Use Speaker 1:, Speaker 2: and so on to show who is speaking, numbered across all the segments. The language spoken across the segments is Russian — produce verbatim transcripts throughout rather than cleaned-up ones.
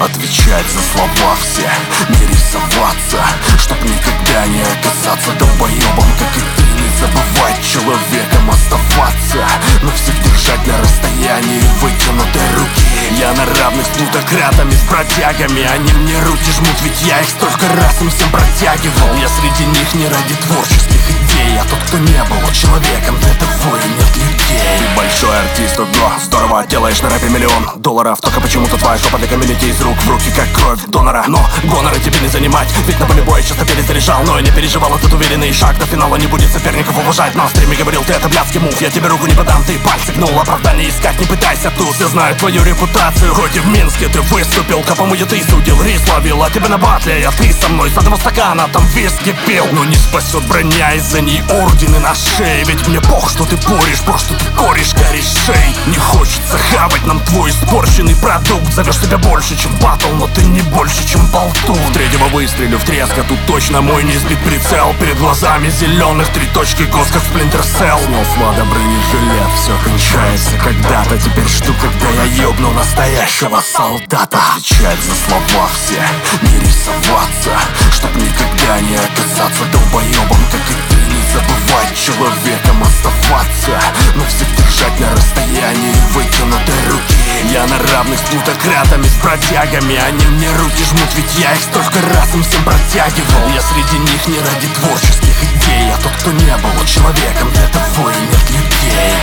Speaker 1: Отвечать за слова все, не рисоваться, чтоб никогда не оказаться долбоебом, как и ты. Не забывать человеком оставаться, но всех держать на расстоянии вытянутой руки. Я на равных с плутократами, с бродягами. Они мне руки жмут, ведь я их столько раз им всем протягивал. Я среди них не ради творческих идей, а тот, кто не был человеком, для того и нет людей. Ты большой артист, ого, здорово, делаешь на рэпе миллион долларов. Только почему-то твоя жопа для комьюнити из рук в руки, как кровь донора. Но гоноры тебе не занимать, ведь на поле боя часто перезаряжал. Но я не переживал, этот уверенный шаг до финала не будет соперников уважать. На стриме говорил, ты это блядский мув, я тебе руку не подам, ты пальцы гнул. Оправдание искать не пытайся тут, я знаю твою репутацию. Хоть и в Минске ты выступил, капому я ты судил, рис ловил. А тебе на батле, а ты со мной с одного стакана там виски пил. Но не спасет броня, из-за ней ордены на шее. Ведь мне пох, что ты поришь, пох, что ты корешь корешей. Не хочется хавать нам твой испорченный продукт. Зовешь себя больше, чем батл, но ты не больше, чем болтун. В третьего выстрелю в треска, тут точно мой не сбит прицел. Перед глазами зеленых три точки гос, как Splinter Cell. Снов ладобры не жилет, все кончается когда-то. Теперь жду, когда я ёбну настоящего солдата. Отвечать за слова все, не рисоваться, чтоб никогда не оказаться долбоебом, как и ты. Не забывать человеком оставаться, но всех держать на расстоянии вытянутой руки. Я на равных с плутократами, с бродягами. Они мне руки жмут, ведь я их столько раз им всем протягивал. Я среди них не ради творческих идей, а тот, кто не был человеком, для того и нет людей.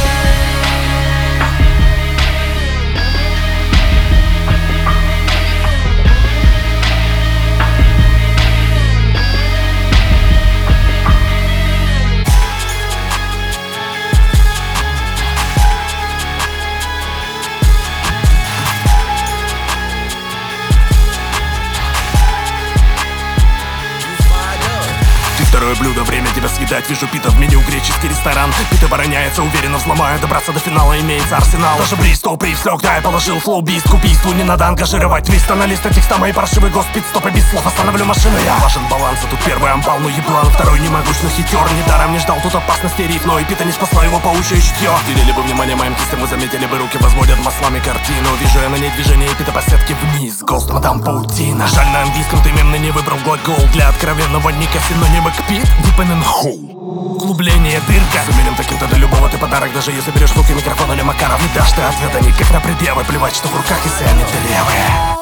Speaker 1: Второе блюдо, время тебя съедать. Вижу пита в меню, греческий ресторан. Пита обороняется, уверенно взломаю. Добраться до финала имеется арсенал. Даже Бристол привслёг, да, я положил флоу бист. К убийству не надо ангажировать твиста. На листа текста мои паршивый госпит. Стоп и без слов остановлю машину я. Важен баланс, а тут первый амбал, ну еблан. Второй немогущный хитер. Недаром не ждал тут опасности риф, но и пита не спасла его паучье чутье. Уделили бы внимание моим кистям, вы заметили бы, руки возводят маслами картину. Вижу я на ней движение пита по сетке вниз. Гост, мадам паутина. Жаль, на английском ты мемно не выбрал глагол. Для откровенного ника синонимы к пит. Deep in hole. Углубление, дырка. С умением таким-то для любого ты подарок. Даже если берешь в руки микрофон или Макаров, не дашь ты ответа никак на предъявы. Плевать, что в руках, если они дырявые.